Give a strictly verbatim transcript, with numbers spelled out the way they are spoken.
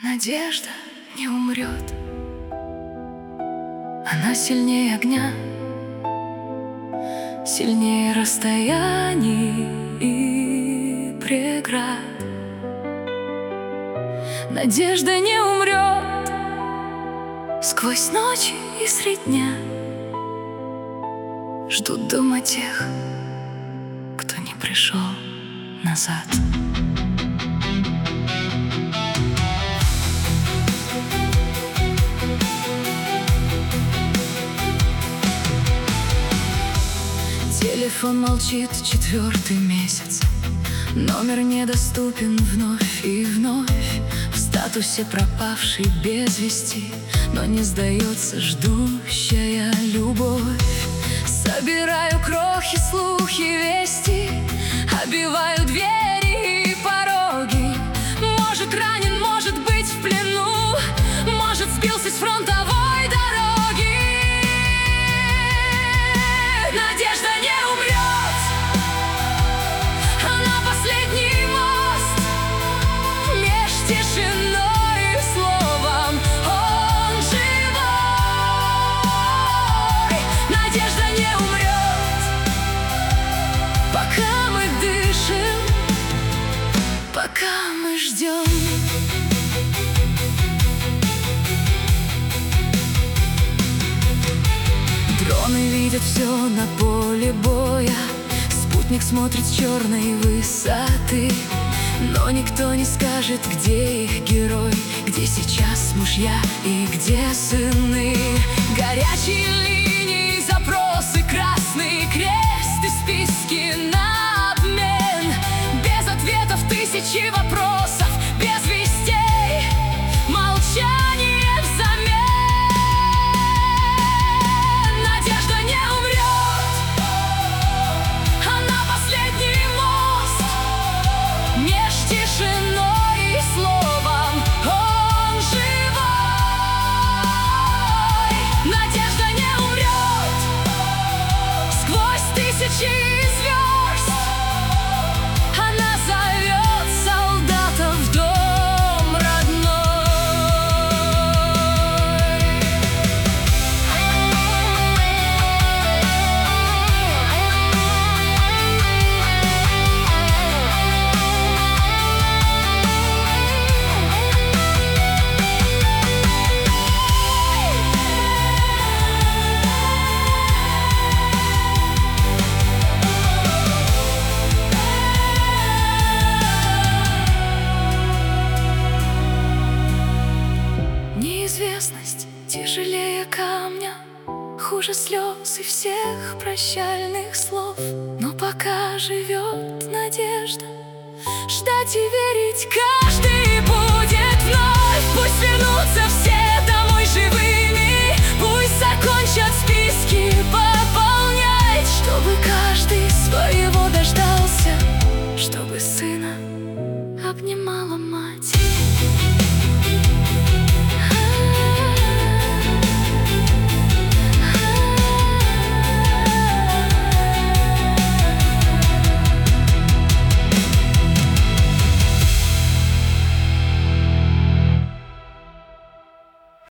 Надежда не умрет, она сильнее огня, сильнее расстояний и преград. Надежда не умрет сквозь ночи и средь дня. Ждут дома тех, кто не пришел назад. Телефон молчит четвертый месяц, номер недоступен вновь и вновь. В статусе пропавший без вести, но не сдается ждущая любовь. Собираю крохи, слухи, вести, обиваю двери и пороги. Может, ранен, может быть, в плену, может, сбился с фронтовой дороги. Надежда не умрет, она последний мост меж тишиной и словом. Он живой. Надежда не умрет, пока мы дышим, пока мы ждем. Дроны видят все на поле боя, спутник смотрит с черной высоты, но никто не скажет, где их герой, где сейчас мужья и где сыны. Горячие линии, запросы, красный крест и списки на обмен. Без ответов тысячи вопросов, без вестей, молчание взамен. Надежда не умрет, она последний мост меж тишиной и словом. Он живой. Надежда не умрет сквозь тысячи звезд. Она зовет солдата в дом Неизвестность тяжелее камня, хуже слез и всех прощальных слов. Но пока живет надежда, ждать и верить каждый будет вновь. Пусть вернутся все